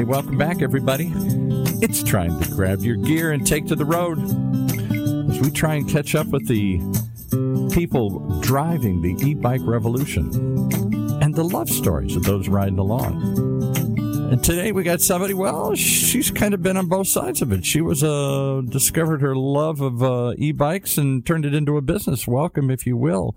Hey, welcome back, everybody. It's time to grab your gear and take to the road as we try and catch up with the people driving the e-bike revolution and the love stories of those riding along. And today we got somebody, well, she's kind of been on both sides of it. She was discovered her love of e-bikes and turned it into a business. Welcome, if you will,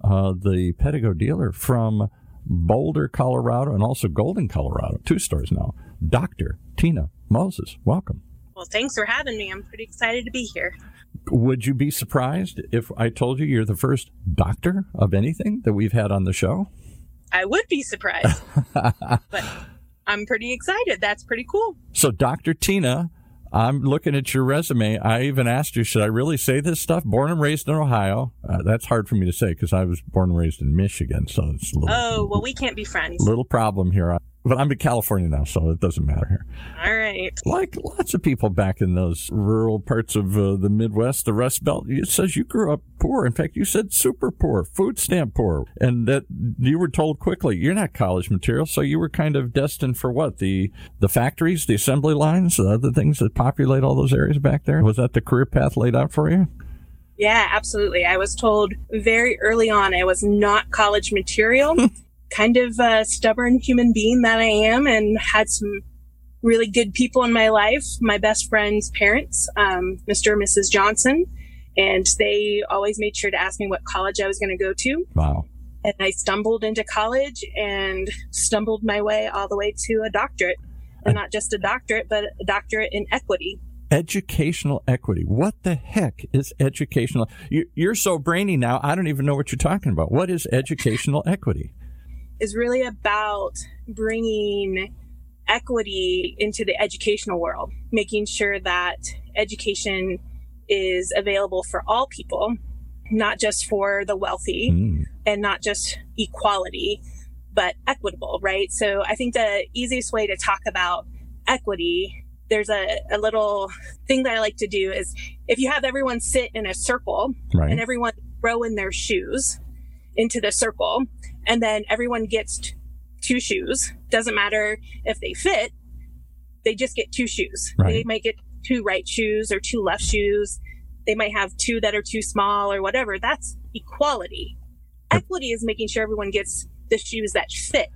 the Pedego dealer from Boulder, Colorado, and also Golden, Colorado. 2 stores now. Dr. Tina Moses, welcome. Well, thanks for having me. I'm pretty excited to be here. Would you be surprised if I told you you're the first doctor of anything that we've had on the show? I would be surprised, but I'm pretty excited. That's pretty cool. So, Dr. Tina, I'm looking at your resume. I even asked you, should I really say this stuff? Born and raised in Ohio. That's hard for me to say because I was born and raised in Michigan. So it's a little, oh, well, we can't be friends. Little problem here. But I'm in California now, so it doesn't matter here. All right. Like lots of people back in those rural parts of the Midwest, the Rust Belt, it says you grew up poor. In fact, you said super poor, food stamp poor, and that you were told quickly, you're not college material, so you were kind of destined for what? The factories, the assembly lines, the other things that populate all those areas back there? Was that the career path laid out for you? Yeah, absolutely. I was told very early on I was not college material. Kind of a stubborn human being that I am, and had some really good people in my life. My best friend's parents, Mr. and Mrs. Johnson, and they always made sure to ask me what college I was going to go to. Wow. And I stumbled into college and stumbled my way all the way to a doctorate. And not just a doctorate, but a doctorate in equity. Educational equity. What the heck is educational? You're so brainy now, I don't even know what you're talking about. What is educational equity? Is really about bringing equity into the educational world, making sure that education is available for all people, not just for the wealthy, and not just equality, but equitable, right? So I think the easiest way to talk about equity, there's a little thing that I like to do is if you have everyone sit in a circle, right, and everyone throw in their shoes into the circle, and then everyone gets 2 shoes. Doesn't matter if they fit, they just get 2 shoes. Right. They might get 2 right shoes or 2 left shoes. They might have 2 that are too small or whatever. That's equality. Equity is making sure everyone gets the shoes that fit.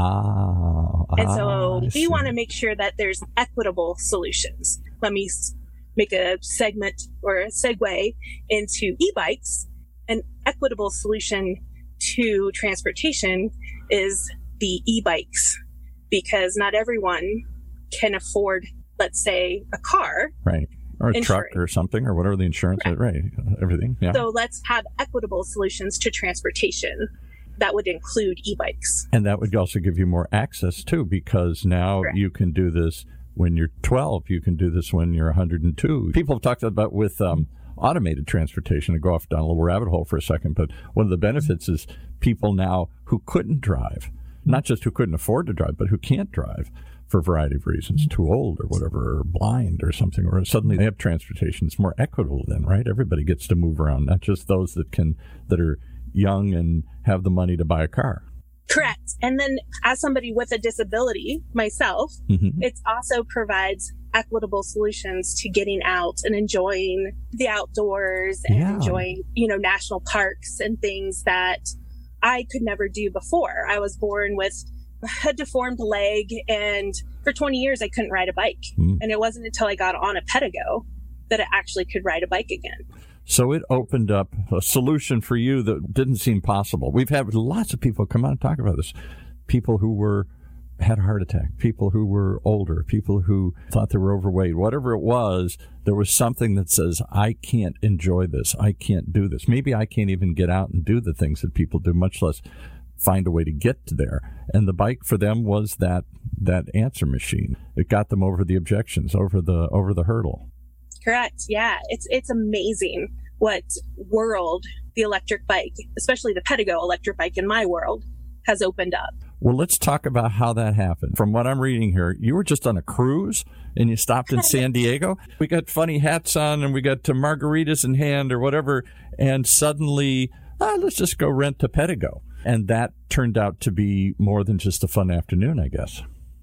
And so we want to make sure that there's equitable solutions. Let me make a segment or a segue into e-bikes. An equitable solution to transportation is the e-bikes, because not everyone can afford, let's say, a car. Right. Or a truck or something, or whatever the insurance is. Right. Everything. Yeah. So let's have equitable solutions to transportation that would include e-bikes. And that would also give you more access, too, because now you can do this when you're 12. You can do this when you're 102. People have talked about with automated transportation, to go off down a little rabbit hole for a second, but one of the benefits is people now who couldn't drive, not just who couldn't afford to drive, but who can't drive for a variety of reasons, too old or whatever, or blind or something, or suddenly they have transportation. It's more equitable then, right? Everybody gets to move around, not just those that are young and have the money to buy a car. Correct. And then as somebody with a disability, myself, it also provides equitable solutions to getting out and enjoying the outdoors and enjoying, national parks and things that I could never do before. I was born with a deformed leg, and for 20 years I couldn't ride a bike. And it wasn't until I got on a Pedego that I actually could ride a bike again. So it opened up a solution for you that didn't seem possible. We've had lots of people come out and talk about this. People who had a heart attack, people who were older, people who thought they were overweight, whatever it was, there was something that says, I can't enjoy this. I can't do this. Maybe I can't even get out and do the things that people do, much less find a way to get to there. And the bike for them was that answer machine. It got them over the objections, over the hurdle. Correct. Yeah. It's amazing what world the electric bike, especially the Pedego electric bike in my world, has opened up. Well, let's talk about how that happened. From what I'm reading here, you were just on a cruise and you stopped in San Diego. We got funny hats on and we got margaritas in hand or whatever. And suddenly, let's just go rent a Pedego. And that turned out to be more than just a fun afternoon, I guess.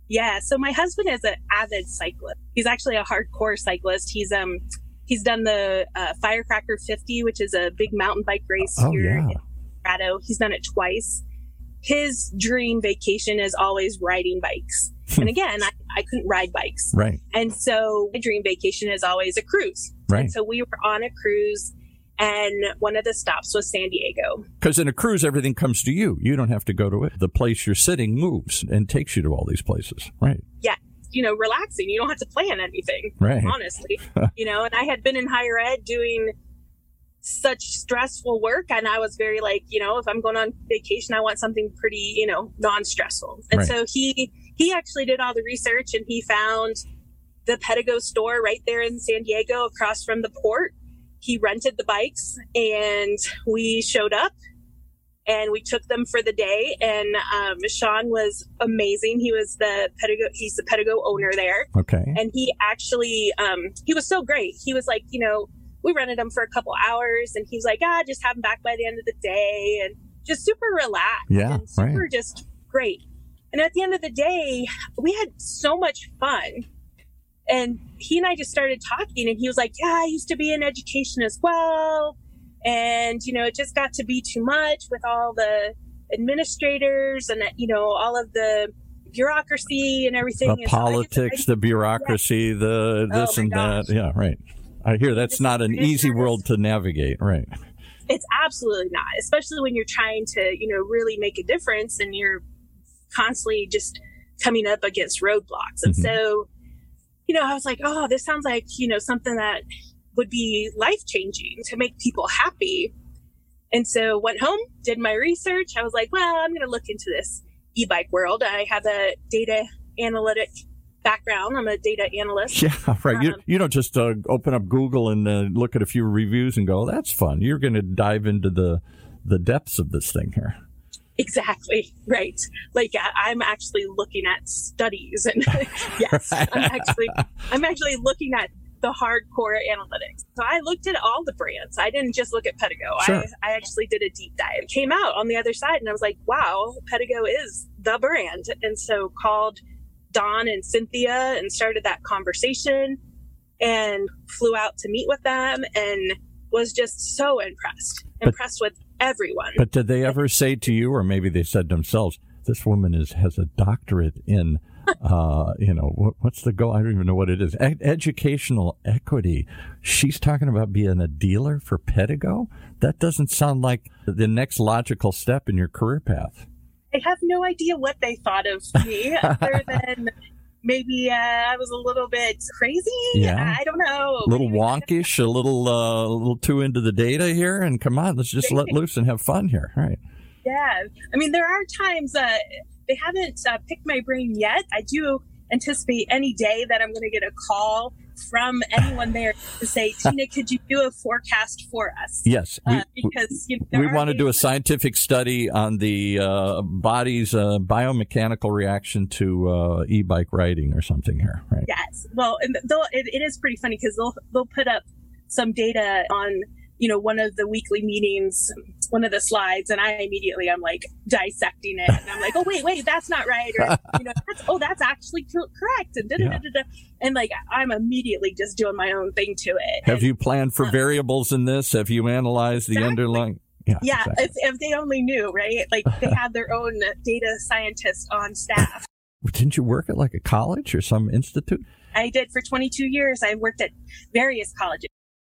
Yeah. So my husband is an avid cyclist. He's actually a hardcore cyclist. He's done the Firecracker 50, which is a big mountain bike race here in Colorado. He's done it twice. His dream vacation is always riding bikes. And again, I couldn't ride bikes. Right. And so my dream vacation is always a cruise. Right. And so we were on a cruise, and one of the stops was San Diego. Because in a cruise, everything comes to you. You don't have to go to it. The place you're sitting moves and takes you to all these places. Right. Yeah. Relaxing. You don't have to plan anything. Right. Honestly. And I had been in higher ed doing such stressful work. And I was very like, if I'm going on vacation, I want something pretty, non-stressful. And so he actually did all the research, and he found the Pedego store right there in San Diego across from the port. He rented the bikes, and we showed up, and we took them for the day. And Sean was amazing. He's the Pedego owner there. Okay. And he actually, he was so great. He was like, we rented them for a couple hours, and he was like, just have them back by the end of the day, and just super relaxed. Yeah, and super just great. And at the end of the day, we had so much fun. And he and I just started talking, and he was like, I used to be in education as well. And, it just got to be too much with all the administrators and, all of the bureaucracy and everything. The politics, the bureaucracy, the this and that. Yeah, right. I hear that's not an easy world to navigate. Right. It's absolutely not, especially when you're trying to, really make a difference, and you're constantly just coming up against roadblocks. And so, I was like, this sounds like, something that would be life-changing to make people happy. And so went home, did my research. I was like, well, I'm going to look into this e-bike world. I have a data analytic background. I'm a data analyst. Yeah, right. You don't just open up Google and look at a few reviews and go, that's fun. You're going to dive into the depths of this thing here. Exactly. Right. Like I'm actually looking at studies, and yes, right. I'm actually looking at the hardcore analytics. So I looked at all the brands. I didn't just look at Pedego. Sure. I actually did a deep dive. Came out on the other side, and I was like, wow, Pedego is the brand. And so called Don and Cynthia and started that conversation, and flew out to meet with them, and was just so impressed with everyone. But did they ever say to you, or maybe they said themselves, this woman has a doctorate in, what's the goal? I don't even know what it is. Educational equity. She's talking about being a dealer for Pedego? That doesn't sound like the next logical step in your career path. I have no idea what they thought of me, other than maybe I was a little bit crazy. Yeah. I don't know. A little wonkish, a little too into the data here. And come on, let's just let loose and have fun here. Right. Yeah. I mean, there are times they haven't picked my brain yet. I do anticipate any day that I'm going to get a call from anyone there to say, Tina, could you do a forecast for us? Yes. Because we want to do a scientific study on the body's biomechanical reaction to e-bike riding or something here, right? Yes. Well, and it is pretty funny because they'll put up some data on, one of the weekly meetings, one of the slides, and I'm like dissecting it, and I'm like, oh wait, that's not right, or that's actually correct, and and like I'm immediately just doing my own thing to it. Have you planned for variables in this? Have you analyzed the underlying? Yeah. Exactly. If they only knew, right? Like they have their own data scientists on staff. Didn't you work at like a college or some institute? I did for 22 years. I worked at various colleges.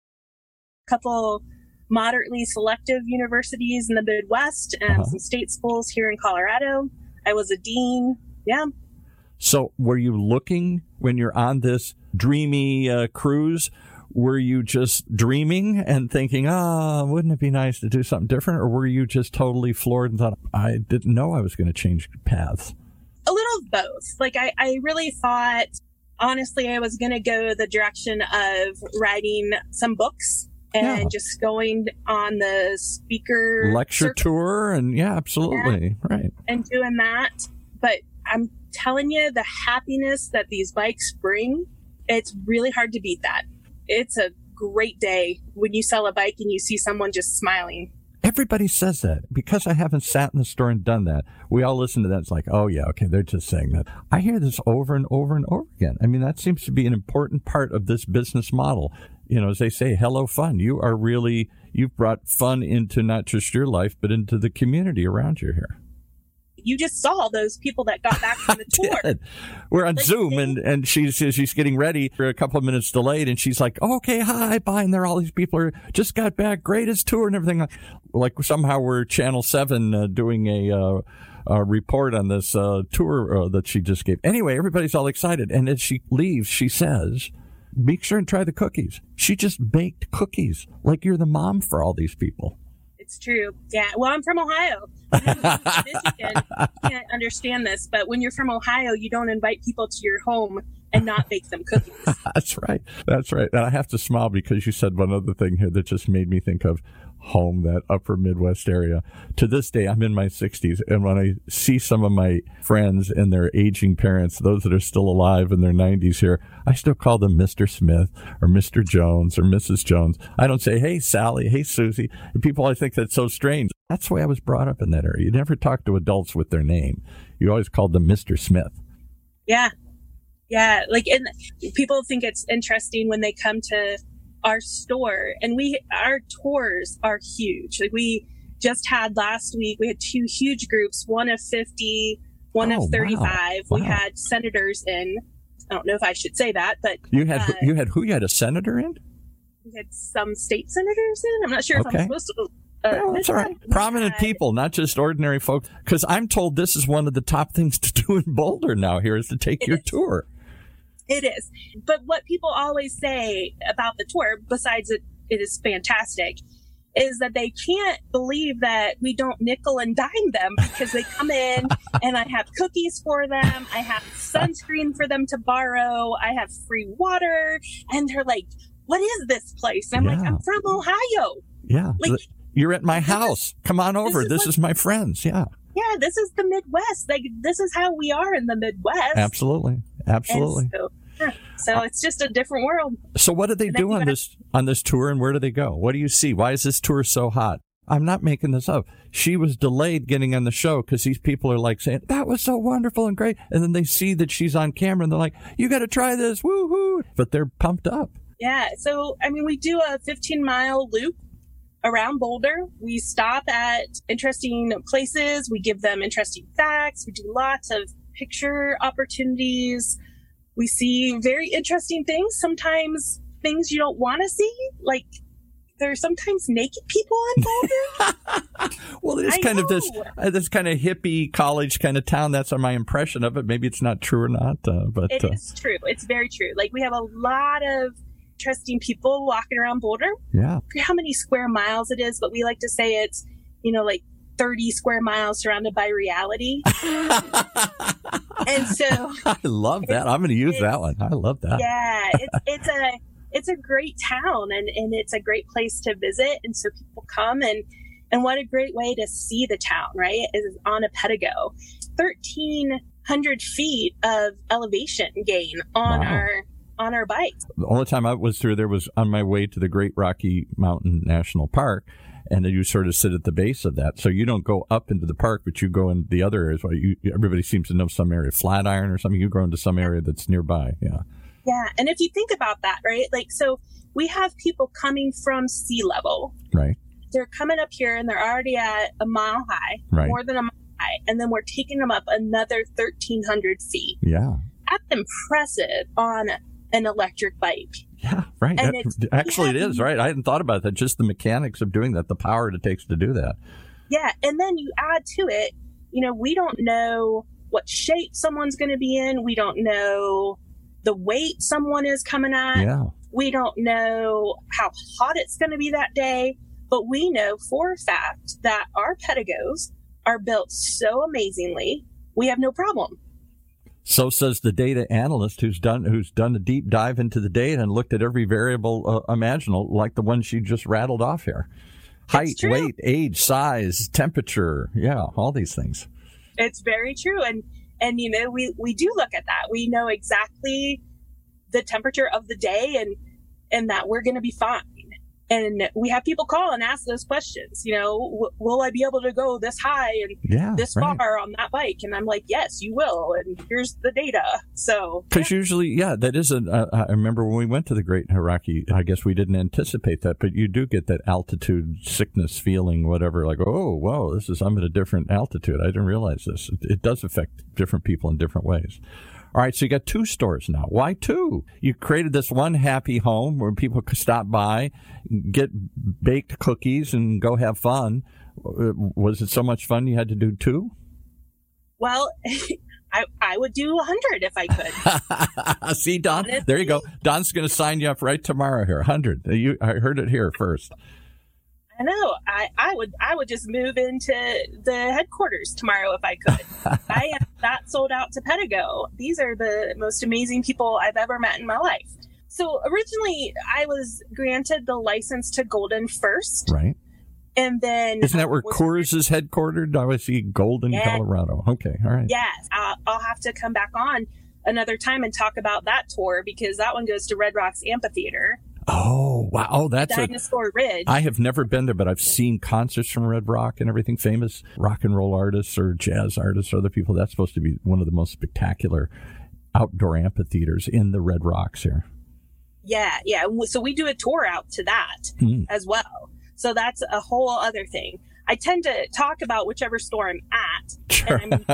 Couple moderately selective universities in the Midwest and some state schools here in Colorado. I was a dean. Yeah. So were you looking when you're on this dreamy cruise? Were you just dreaming and thinking, wouldn't it be nice to do something different? Or were you just totally floored and thought, I didn't know I was going to change paths? A little of both. Like I really thought, honestly, I was going to go the direction of writing some books. And just going on the speaker lecture tour, and absolutely. Right. And doing that. But I'm telling you, the happiness that these bikes bring, it's really hard to beat that. It's a great day when you sell a bike and you see someone just smiling. Everybody says that. Because I haven't sat in the store and done that, we all listen to that. It's like, oh, yeah, okay, they're just saying that. I hear this over and over and over again. I mean, that seems to be an important part of this business model. You know, as they say, hello, fun. You've brought fun into not just your life, but into the community around you here. You just saw those people that got back from the tour. Did. We're on Zoom, and she's getting ready. For a couple of minutes delayed, and she's like, oh, okay, hi, bye. And there are all these people who just got back, greatest tour and everything. Like somehow we're Channel 7 doing a report on this tour that she just gave. Anyway, everybody's all excited. And as she leaves, she says, make sure and try the cookies. She just baked cookies like you're the mom for all these people. It's true. Yeah. Well, I'm from Ohio. Michigan can't understand this, but when you're from Ohio, you don't invite people to your home and not bake them cookies. That's right. That's right. And I have to smile because you said one other thing here that just made me think of home, that upper Midwest area. To this day, I'm in my 60s, and when I see some of my friends and their aging parents, those that are still alive in their 90s here, I still call them Mr. Smith or Mr. Jones or Mrs. Jones. I don't say, hey, Sally, hey, Susie. And people always think that's so strange. That's the way I was brought up in that area. You never talk to adults with their name. You always called them Mr. Smith. Yeah. Yeah. Like, and people think it's interesting when they come to our store, and our tours are huge. Like, we just had last week, we had 2 huge groups, one of 50, one of 35. Wow. We had senators in. I don't know if I should say that, but you had who? You had a senator in? We had some state senators in. I'm not sure if I'm supposed to. Well, that's all right. Prominent people, not just ordinary folks. Because I'm told this is one of the top things to do in Boulder now. Here is to take your tour. It is. But what people always say about the tour, besides it is fantastic, is that they can't believe that we don't nickel and dime them, because they come in and I have cookies for them. I have sunscreen for them to borrow. I have free water. And they're like, what is this place? And I'm like, I'm from Ohio. Yeah. Like, you're at my house. Come on over. This is my friends. Yeah. Yeah, this is the Midwest. Like, this is how we are in the Midwest. Absolutely. Absolutely. So it's just a different world. So what do they do on this tour, and where do they go? What do you see? Why is this tour so hot? I'm not making this up. She was delayed getting on the show because these people are like saying, that was so wonderful and great. And then they see that she's on camera and they're like, you got to try this. Woo-hoo. But they're pumped up. Yeah. So, I mean, we do a 15-mile loop around Boulder. We stop at interesting places. We give them interesting facts. We do lots of picture opportunities. We see very interesting things, sometimes things you don't want to see. Like, there's sometimes naked people in Boulder. Well, it is kind of this kind of hippie college kind of town. That's my impression of it. Maybe it's not true or not, but it is true. It's very true. Like, we have a lot of interesting people walking around Boulder. Yeah. I forget how many square miles it is, but we like to say it's, like 30 square miles surrounded by reality. And so I love that. I'm going to use that one. I love that. Yeah. It's a great town, and it's a great place to visit. And so people come, and what a great way to see the town, right? Is on a Pedigo. 1,300 feet of elevation gain on our bikes. The only time I was through there was on my way to the Great Rocky Mountain National Park. And then you sort of sit at the base of that. So you don't go up into the park, but you go in the other areas. Where everybody seems to know some area, Flatiron or something. You go into some area that's nearby. Yeah. Yeah. And if you think about that, right? Like, so we have people coming from sea level. Right. They're coming up here and they're already at a mile high, right. More than a mile high. And then we're taking them up another 1,300 feet. Yeah. That's impressive on an electric bike. Yeah, right. Actually, it is, right? I hadn't thought about that. Just the mechanics of doing that, the power it takes to do that. Yeah, and then you add to it, we don't know what shape someone's going to be in. We don't know the weight someone is coming at. Yeah. We don't know how hot it's going to be that day. But we know for a fact that our Pedigos are built so amazingly, we have no problem. So says the data analyst who's done a deep dive into the data and looked at every variable imaginable, like the one she just rattled off here. Height, weight, age, size, temperature. Yeah, all these things. It's very true. And we do look at that. We know exactly the temperature of the day and that we're going to be fine. And we have people call and ask those questions. Will I be able to go this high and this far on that bike? And I'm like, yes, you will. And here's the data. So, because usually, that is I remember when we went to the Great Hauraki, I guess we didn't anticipate that, but you do get that altitude sickness feeling, whatever, like, oh, whoa, I'm at a different altitude. I didn't realize this. It does affect different people in different ways. All right, so you got 2 stores now. Why 2? You created this one happy home where people could stop by, get baked cookies, and go have fun. Was it so much fun you had to do 2? Well, I would do 100 if I could. See, Don, honestly, there you go. Don's going to sign you up right tomorrow here. 100. I heard it here first. I know. I would just move into the headquarters tomorrow if I could. I am that sold out to Pedigo. These are the most amazing people I've ever met in my life. So originally, I was granted the license to Golden first. Right. And then... Isn't that where Coors is headquartered? I see Golden, Colorado. Okay, all right. Yes. I'll have to come back on another time and talk about that tour because that one goes to Red Rocks Amphitheater. Oh, wow. Oh, that's Dinosaur Ridge. I have never been there, but I've seen concerts from Red Rock and everything. Famous rock and roll artists or jazz artists or other people. That's supposed to be one of the most spectacular outdoor amphitheaters in the Red Rocks here. Yeah. So we do a tour out to that as well. So that's a whole other thing. I tend to talk about whichever store I'm at. Sure. And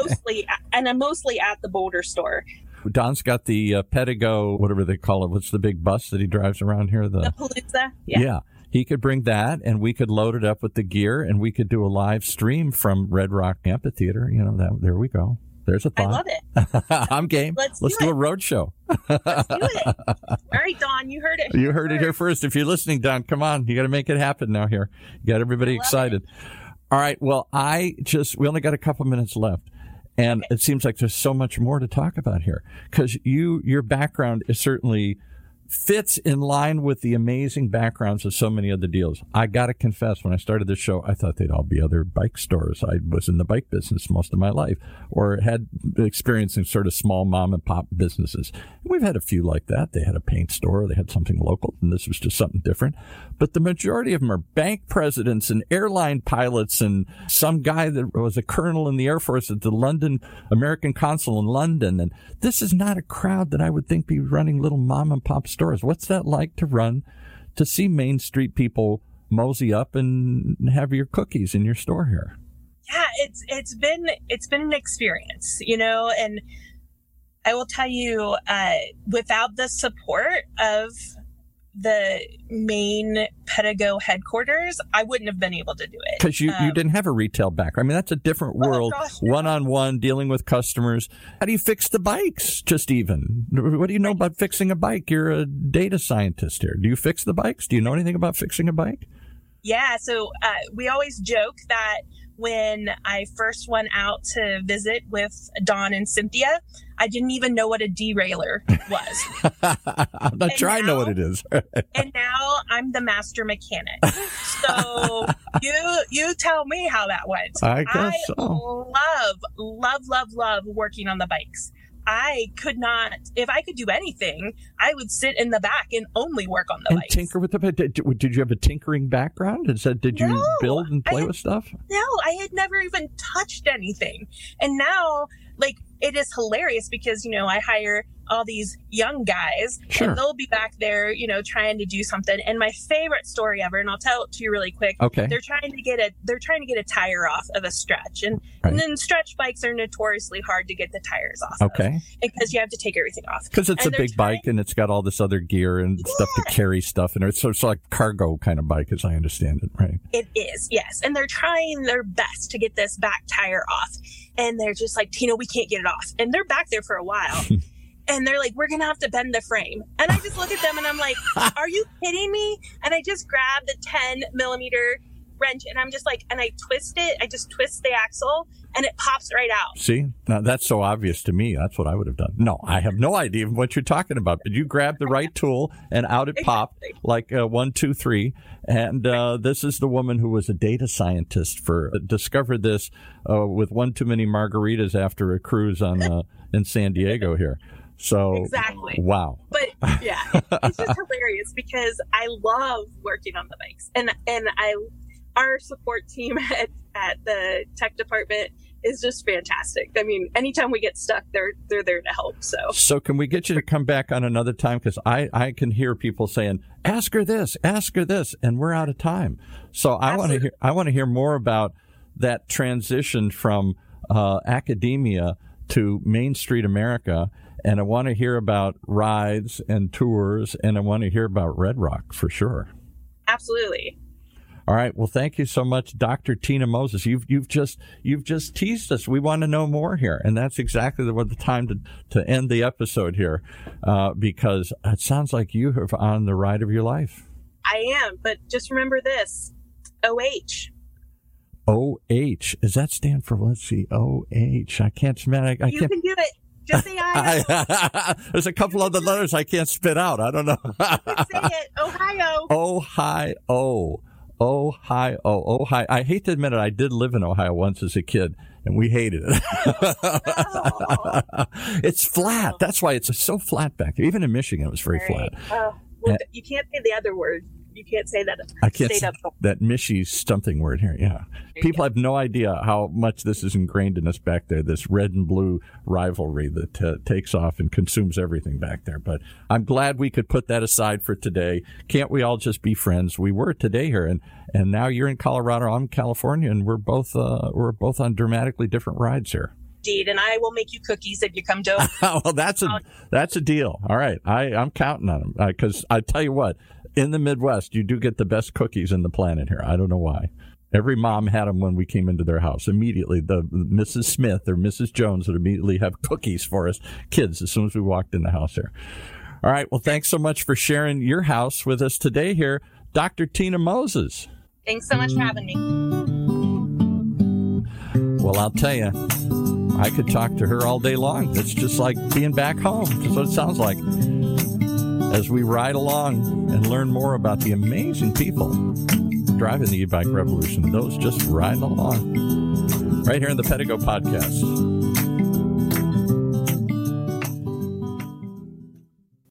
I'm mostly at the Boulder store. Don's got the Pedigo, whatever they call it. What's the big bus that he drives around here? The Palooza? Yeah. He could bring that, and we could load it up with the gear, and we could do a live stream from Red Rock Amphitheater. There we go. There's a thought. I love it. I'm game. Let's do a road show. Let's do it. All right, Don, you heard it. You heard it here first. If you're listening, Don, come on. You got to make it happen now here. You got everybody excited. All right. Well, we only got a couple minutes left. And it seems like there's so much more to talk about here because your background is certainly fits in line with the amazing backgrounds of so many other deals. I got to confess, when I started this show, I thought they'd all be other bike stores. I was in the bike business most of my life or had experience in sort of small mom and pop businesses. And we've had a few like that. They had a paint store. They had something local, and this was just something different. But the majority of them are bank presidents and airline pilots and some guy that was a colonel in the Air Force at the London American Consul in London. And this is not a crowd that I would think be running little mom and pop stores. What's that like to see Main Street people mosey up and have your cookies in your store here? Yeah, it's been an experience, and I will tell you, without the support of the main Pedigo headquarters, I wouldn't have been able to do it. Because you didn't have a retail background. I mean, that's a different world, one-on-one, dealing with customers. How do you fix the bikes, just even? What do you know about fixing a bike? You're a data scientist here. Do you fix the bikes? Do you know anything about fixing a bike? Yeah, so we always joke that when I first went out to visit with Dawn and Cynthia, I didn't even know what a derailleur was. I'm not sure I know what it is. And now I'm the master mechanic. So you tell me how that went. I guess so. love working on the bikes. I could not, if I could do anything, I would sit in the back and only work on the bikes. Tinker with the bike. Did you have a tinkering background? Did you build and play with stuff? No, I had never even touched anything. And now, it is hilarious because, I hire all these young guys and they'll be back there, trying to do something. And my favorite story ever, and I'll tell it to you really quick. Okay. They're trying to get a tire off of a stretch. And then stretch bikes are notoriously hard to get the tires off of. Because you have to take everything off. Because it's a big bike and it's got all this other gear and stuff to carry stuff in it. So it's like a cargo kind of bike, as I understand it, right? It is, yes. And they're trying their best to get this back tire off. And they're just like, Tina, we can't get it off. And they're back there for a while. And they're like, we're going to have to bend the frame. And I just look at them and I'm like, are you kidding me? And I just grab the 10 millimeter wrench and I'm just like, and I twist it. I just twist the axle and it pops right out. See, now that's so obvious to me. That's what I would have done. No, I have no idea what you're talking about. But you grabbed the right tool and out it popped like 1, 2, 3. And this is the woman who was a data scientist discovered this with one too many margaritas after a cruise on in San Diego here. So exactly. Wow. But yeah, it's just hilarious because I love working on the bikes, and our support team at the tech department is just fantastic. I mean, anytime we get stuck, they're there to help. So can we get you to come back on another time? Because I can hear people saying, ask her this, and we're out of time. So I want to hear more about that transition from academia to Main Street America. And I want to hear about rides and tours, and I want to hear about Red Rock for sure. Absolutely. All right. Well, thank you so much, Dr. Tina Moses. You've just teased us. We want to know more here, and that's exactly the time to end the episode here, because it sounds like you are on the ride of your life. I am, but just remember this: OH. OH. Does that stand for? Let's see. OH. I can't smell. I you can't. Can do it. Just say I. There's a couple other letters I can't spit out. I don't know. Say it. Ohio. Ohio. Ohio. Ohio. I hate to admit it, I did live in Ohio once as a kid, and we hated it. It's flat. That's why it's so flat back there. Even in Michigan, it was very flat. Well, you can't say the other word. You can't say that. I can't say that Michie something word here. Yeah. People have no idea how much this is ingrained in us back there, this red and blue rivalry that takes off and consumes everything back there. But I'm glad we could put that aside for today. Can't we all just be friends? We were today here, and now you're in Colorado, I'm in California, and we're both on dramatically different rides here. Indeed, and I will make you cookies if you come to. Well, that's a deal. All right, I'm counting on them because I tell you what, in the Midwest, you do get the best cookies in the planet here. I don't know why. Every mom had them when we came into their house. Immediately, the Mrs. Smith or Mrs. Jones would immediately have cookies for us kids as soon as we walked in the house here. All right. Well, thanks so much for sharing your house with us today here, Dr. Tina Moses. Thanks so much for having me. Well, I'll tell you, I could talk to her all day long. It's just like being back home. That's what it sounds like. As we ride along and learn more about the amazing people driving the e-bike revolution, those just riding along. Right here in the Pedigo Podcast.